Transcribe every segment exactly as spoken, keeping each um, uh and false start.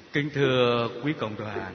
Kính thưa quý cộng đoàn,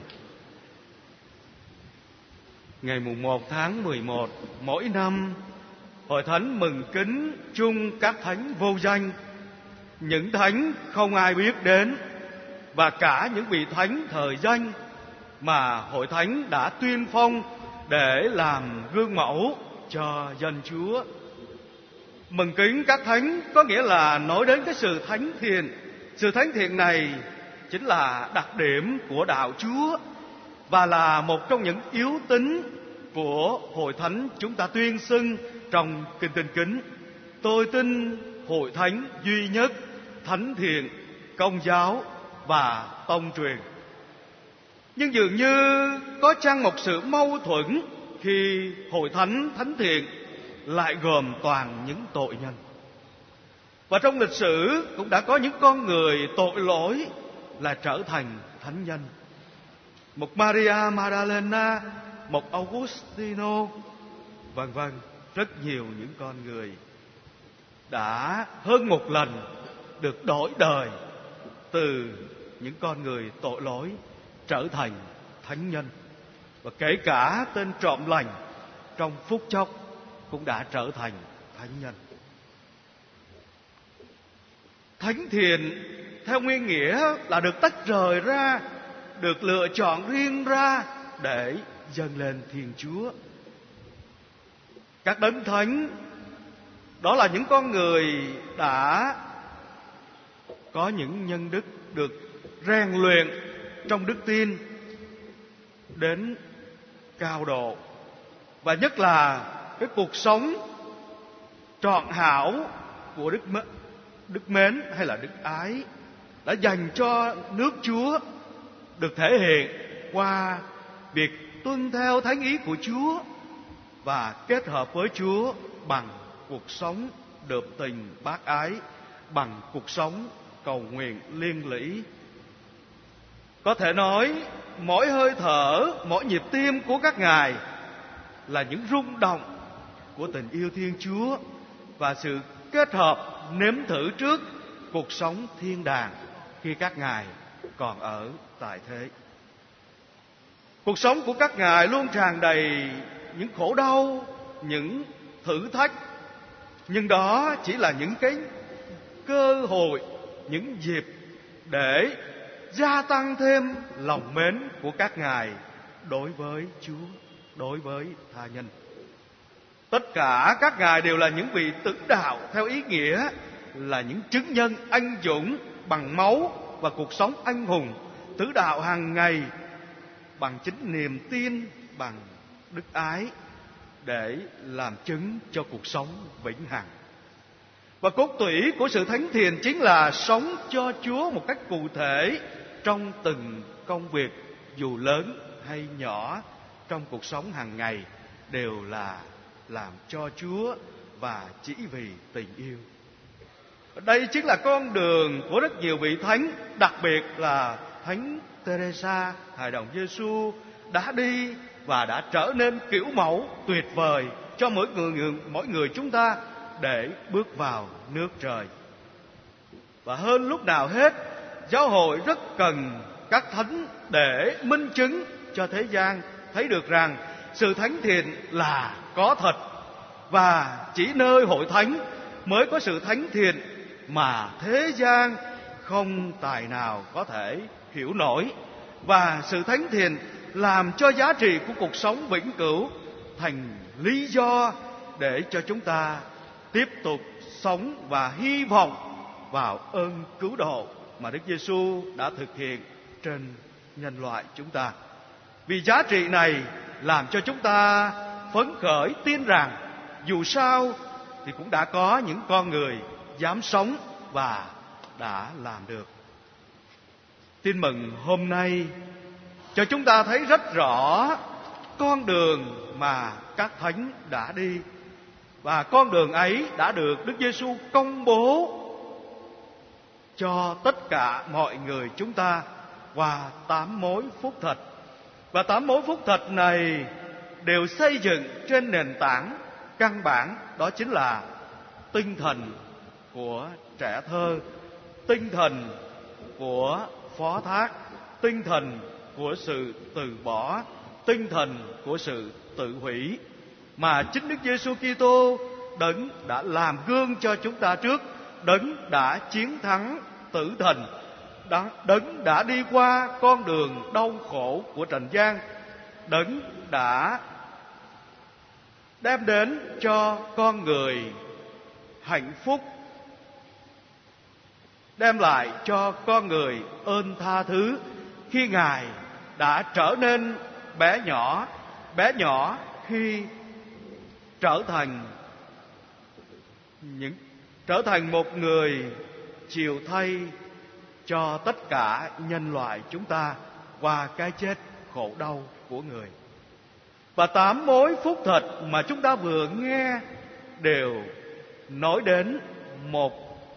ngày mùng một tháng mười một mỗi năm, Hội Thánh mừng kính chung các thánh vô danh, những thánh không ai biết đến, và cả những vị thánh thời danh mà Hội Thánh đã tuyên phong để làm gương mẫu cho dân Chúa. Mừng kính các thánh có nghĩa là nói đến cái sự thánh thiện. Sự thánh thiện này chính là đặc điểm của đạo Chúa và là một trong những yếu tính của Hội Thánh chúng ta tuyên xưng trong Kinh Tinh Kính. Tôi tin Hội Thánh duy nhất, thánh thiện, công giáo và tông truyền. Nhưng dường như có chăng một sự mâu thuẫn khi Hội Thánh thánh thiện lại gồm toàn những tội nhân. Và trong lịch sử cũng đã có những con người tội lỗi là trở thành thánh nhân. Một Maria Magdalena, một Augustino, vân vân, rất nhiều những con người đã hơn một lần được đổi đời từ những con người tội lỗi trở thành thánh nhân. Và kể cả tên trộm lành trong phút chốc cũng đã trở thành thánh nhân. Thánh thiện theo nguyên nghĩa là được tách rời ra, được lựa chọn riêng ra để dâng lên Thiên Chúa. Các đấng thánh đó là những con người đã có những nhân đức được rèn luyện trong đức tin đến cao độ, và nhất là cái cuộc sống trọn hảo của đức mến, đức mến hay là đức ái đã dành cho nước Chúa được thể hiện qua việc tuân theo thánh ý của Chúa và kết hợp với Chúa bằng cuộc sống đượm tình bác ái, bằng cuộc sống cầu nguyện liên lỉ. Có thể nói mỗi hơi thở, mỗi nhịp tim của các ngài là những rung động của tình yêu Thiên Chúa và sự kết hợp nếm thử trước cuộc sống thiên đàng khi các ngài còn ở tại thế. Cuộc sống của các ngài luôn tràn đầy những khổ đau, những thử thách, nhưng đó chỉ là những cái cơ hội, những dịp để gia tăng thêm lòng mến của các ngài đối với Chúa, đối với tha nhân. Tất cả các ngài đều là những vị tử đạo theo ý nghĩa là những chứng nhân anh dũng bằng máu và cuộc sống anh hùng, tử đạo hàng ngày bằng chính niềm tin, bằng đức ái để làm chứng cho cuộc sống vĩnh hằng. Và cốt tủy của sự thánh thiện chính là sống cho Chúa một cách cụ thể trong từng công việc, dù lớn hay nhỏ trong cuộc sống hàng ngày, đều là làm cho Chúa và chỉ vì tình yêu. Đây chính là con đường của rất nhiều vị thánh, đặc biệt là Thánh Teresa, hài đồng Giêsu đã đi và đã trở nên kiểu mẫu tuyệt vời cho mỗi người, mỗi người chúng ta để bước vào nước trời. Và hơn lúc nào hết, giáo hội rất cần các thánh để minh chứng cho thế gian thấy được rằng sự thánh thiện là có thật, và chỉ nơi hội thánh mới có sự thánh thiện mà thế gian không tài nào có thể hiểu nổi. Và sự thánh thiện làm cho giá trị của cuộc sống vĩnh cửu thành lý do để cho chúng ta tiếp tục sống và hy vọng vào ơn cứu độ mà Đức Giêsu đã thực hiện trên nhân loại chúng ta. Vì giá trị này làm cho chúng ta phấn khởi tin rằng dù sao thì cũng đã có những con người dám sống và đã làm được. Tin mừng hôm nay cho chúng ta thấy rất rõ con đường mà các thánh đã đi, và con đường ấy đã được Đức Giêsu công bố cho tất cả mọi người chúng ta qua tám mối phúc thật. Và tám mối phúc thật này đều xây dựng trên nền tảng căn bản, đó chính là tinh thần của trẻ thơ, tinh thần của phó thác, tinh thần của sự từ bỏ, tinh thần của sự tự hủy mà chính Đức Giêsu Kitô, Đấng đã làm gương cho chúng ta trước, Đấng đã chiến thắng tử thần, Đấng đã đi qua con đường đau khổ của trần gian, Đấng đã đem đến cho con người hạnh phúc, đem lại cho con người ơn tha thứ khi Ngài đã trở nên bé nhỏ, bé nhỏ khi trở thành những trở thành một người chịu thay cho tất cả nhân loại chúng ta qua cái chết khổ đau của Người. Và tám mối phúc thật mà chúng ta vừa nghe đều nói đến một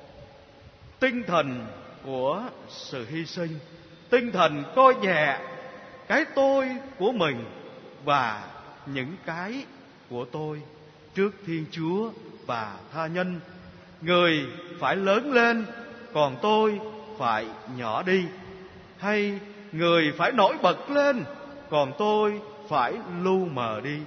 tinh thần của sự hy sinh, tinh thần coi nhẹ cái tôi của mình và những cái của tôi trước Thiên Chúa và tha nhân. Người phải lớn lên, còn tôi phải nhỏ đi. Hay người phải nổi bật lên, còn tôi phải lu mờ đi.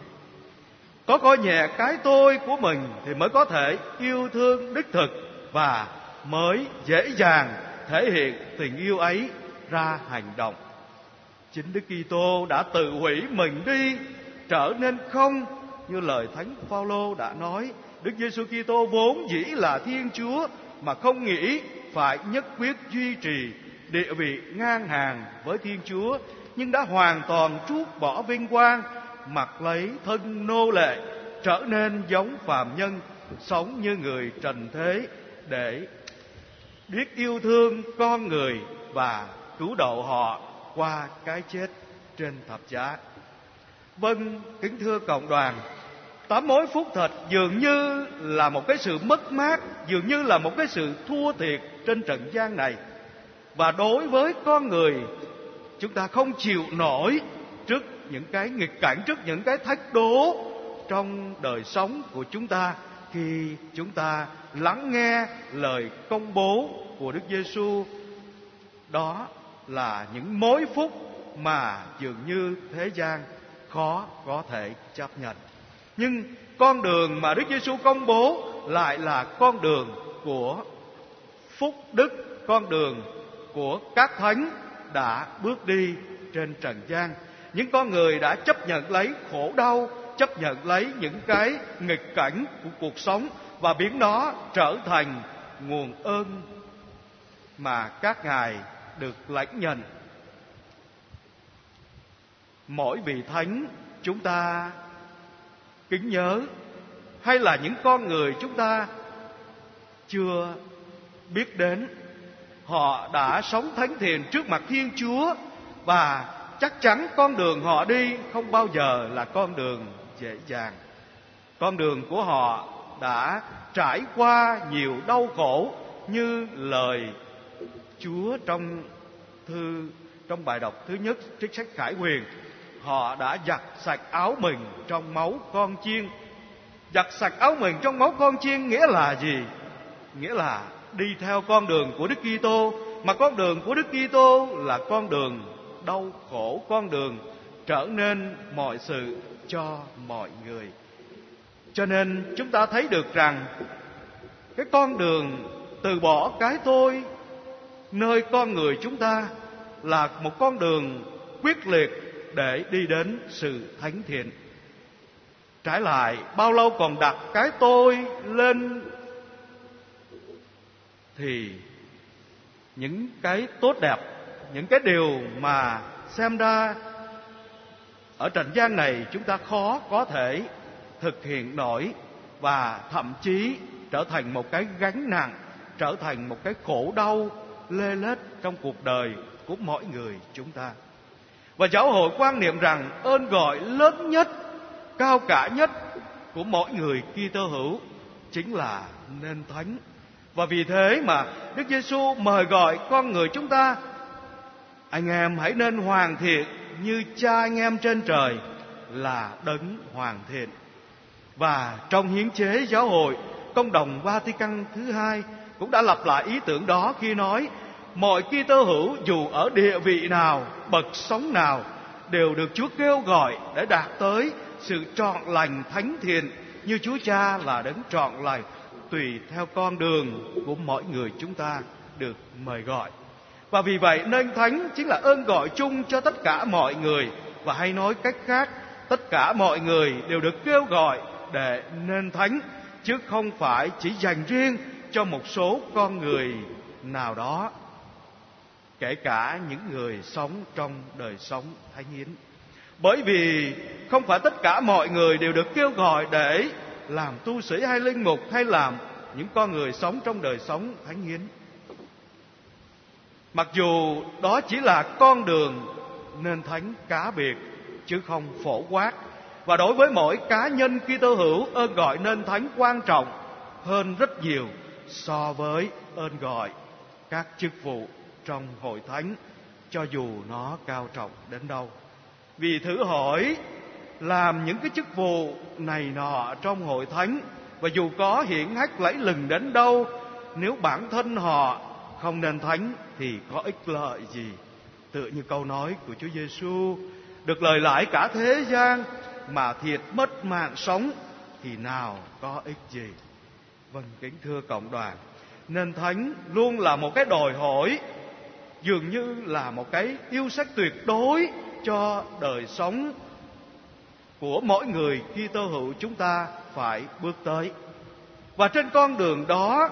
Có coi nhẹ cái tôi của mình thì mới có thể yêu thương đích thực và mới dễ dàng thể hiện tình yêu ấy ra hành động. Chính Đức Kitô đã tự hủy mình đi, trở nên không, như lời Thánh Phaolô đã nói. Đức Giêsu Kitô vốn dĩ là Thiên Chúa mà không nghĩ phải nhất quyết duy trì địa vị ngang hàng với Thiên Chúa, nhưng đã hoàn toàn trút bỏ vinh quang, mặc lấy thân nô lệ, trở nên giống phàm nhân, sống như người trần thế để biết yêu thương con người và cứu độ họ qua cái chết trên thập giá. Vâng, kính thưa cộng đoàn, tám mối phúc thật dường như là một cái sự mất mát, dường như là một cái sự thua thiệt trên trần gian này. Và đối với con người, chúng ta không chịu nổi trước những cái nghịch cảnh, trước những cái thách đố trong đời sống của chúng ta, khi chúng ta lắng nghe lời công bố của Đức Giêsu. Đó là những mối phúc mà dường như thế gian khó có thể chấp nhận. Nhưng con đường mà Đức Giêsu công bố lại là con đường của phúc đức, con đường của các thánh đã bước đi trên trần gian. Những con người đã chấp nhận lấy khổ đau, chấp nhận lấy những cái nghịch cảnh của cuộc sống và biến nó trở thành nguồn ơn mà các ngài được lãnh nhận. Mỗi vị thánh chúng ta kính nhớ, hay là những con người chúng ta chưa biết đến, họ đã sống thánh thiện trước mặt Thiên Chúa, và chắc chắn con đường họ đi không bao giờ là con đường dễ dàng. Con đường của họ đã trải qua nhiều đau khổ, như lời Chúa trong thư trong bài đọc thứ nhất trích sách Khải Huyền. Họ đã giặt sạch áo mình trong máu con chiên. Giặt sạch áo mình trong máu con chiên nghĩa là gì? Nghĩa là đi theo con đường của Đức Kitô, mà con đường của Đức Kitô là con đường đau khổ, con đường trở nên mọi sự cho mọi người. Cho nên chúng ta thấy được rằng cái con đường từ bỏ cái tôi nơi con người chúng ta là một con đường quyết liệt để đi đến sự thánh thiện. Trái lại, bao lâu còn đặt cái tôi lên thì những cái tốt đẹp, những cái điều mà xem ra ở trần gian này chúng ta khó có thể thực hiện nổi, và thậm chí trở thành một cái gánh nặng, trở thành một cái khổ đau lê lết trong cuộc đời của mỗi người chúng ta. Và giáo hội quan niệm rằng ơn gọi lớn nhất, cao cả nhất của mỗi người Kitô hữu chính là nên thánh. Và vì thế mà Đức Giêsu mời gọi con người chúng ta: anh em hãy nên hoàn thiện như Cha anh em trên trời là đấng hoàn thiện. Và trong hiến chế giáo hội, Công đồng Vatican thứ hai cũng đã lặp lại ý tưởng đó khi nói: mọi Kitô hữu dù ở địa vị nào, bậc sống nào đều được Chúa kêu gọi để đạt tới sự trọn lành thánh thiện như Chúa Cha là đấng trọn lành, tùy theo con đường của mỗi người chúng ta được mời gọi. Và vì vậy nên thánh chính là ơn gọi chung cho tất cả mọi người, và hay nói cách khác, tất cả mọi người đều được kêu gọi để nên thánh, chứ không phải chỉ dành riêng cho một số con người nào đó, kể cả những người sống trong đời sống thánh hiến. Bởi vì không phải tất cả mọi người đều được kêu gọi để làm tu sĩ hay linh mục, hay làm những con người sống trong đời sống thánh hiến. Mặc dù đó chỉ là con đường nên thánh cá biệt chứ không phổ quát. Và đối với mỗi cá nhân Kitô hữu, ơn gọi nên thánh quan trọng hơn rất nhiều so với ơn gọi các chức vụ trong hội thánh, cho dù nó cao trọng đến đâu. Vì thử hỏi, làm những cái chức vụ này nọ trong hội thánh, và dù có hiển hách lẫy lừng đến đâu, nếu bản thân họ không nên thánh thì có ích lợi gì? Tựa như câu nói của Chúa Giêsu: được lời lãi cả thế gian mà thiệt mất mạng sống thì nào có ích gì? Vâng, kính thưa cộng đoàn, nên thánh luôn là một cái đòi hỏi, dường như là một cái yêu sách tuyệt đối cho đời sống của mỗi người Kitô hữu chúng ta phải bước tới. Và trên con đường đó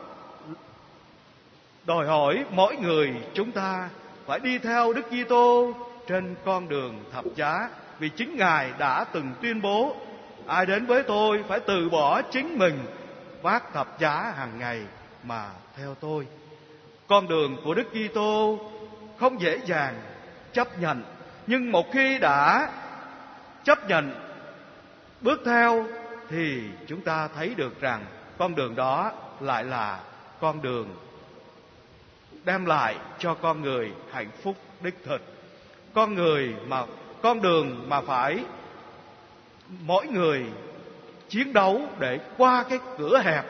đòi hỏi mỗi người chúng ta phải đi theo Đức Kitô trên con đường thập giá, vì chính Ngài đã từng tuyên bố: ai đến với tôi phải từ bỏ chính mình, vác thập giá hàng ngày mà theo tôi. Con đường của Đức Kitô không dễ dàng chấp nhận, nhưng một khi đã chấp nhận bước theo thì chúng ta thấy được rằng con đường đó lại là con đường đem lại cho con người hạnh phúc đích thực. Con người mà con đường mà phải mỗi người chiến đấu để qua cái cửa hẹp,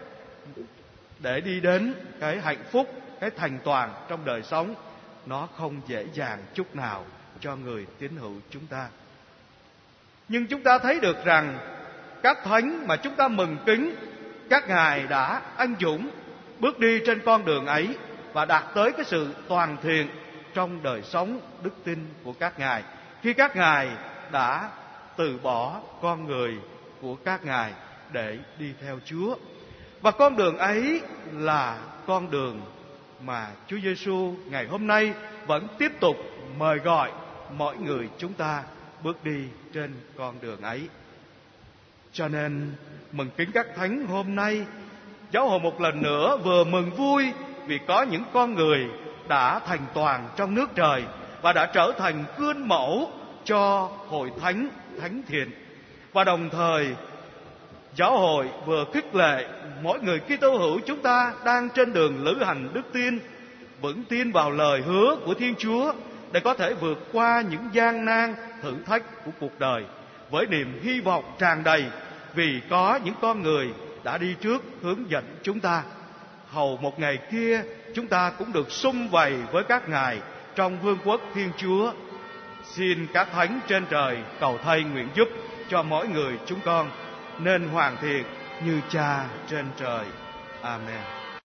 để đi đến cái hạnh phúc, cái thành toàn trong đời sống, nó không dễ dàng chút nào cho người tín hữu chúng ta. Nhưng chúng ta thấy được rằng các thánh mà chúng ta mừng kính, các ngài đã anh dũng bước đi trên con đường ấy và đạt tới cái sự toàn thiện trong đời sống đức tin của các ngài, khi các ngài đã từ bỏ con người của các ngài để đi theo Chúa. Và con đường ấy là con đường mà Chúa Giêsu ngày hôm nay vẫn tiếp tục mời gọi mọi người chúng ta bước đi trên con đường ấy. Cho nên mừng kính các thánh hôm nay, giáo hội một lần nữa vừa mừng vui vì có những con người đã thành toàn trong nước trời và đã trở thành gương mẫu cho hội thánh thánh thiện. Và đồng thời giáo hội vừa khích lệ mỗi người Kitô hữu chúng ta đang trên đường lữ hành đức tin, vững tin vào lời hứa của Thiên Chúa để có thể vượt qua những gian nan thử thách của cuộc đời với niềm hy vọng tràn đầy, vì có những con người đã đi trước hướng dẫn chúng ta. Hầu một ngày kia chúng ta cũng được sum vầy với các ngài trong vương quốc Thiên Chúa. Xin các thánh trên trời cầu thay nguyện giúp cho mỗi người chúng con nên hoàn thiện như Cha trên trời. Amen.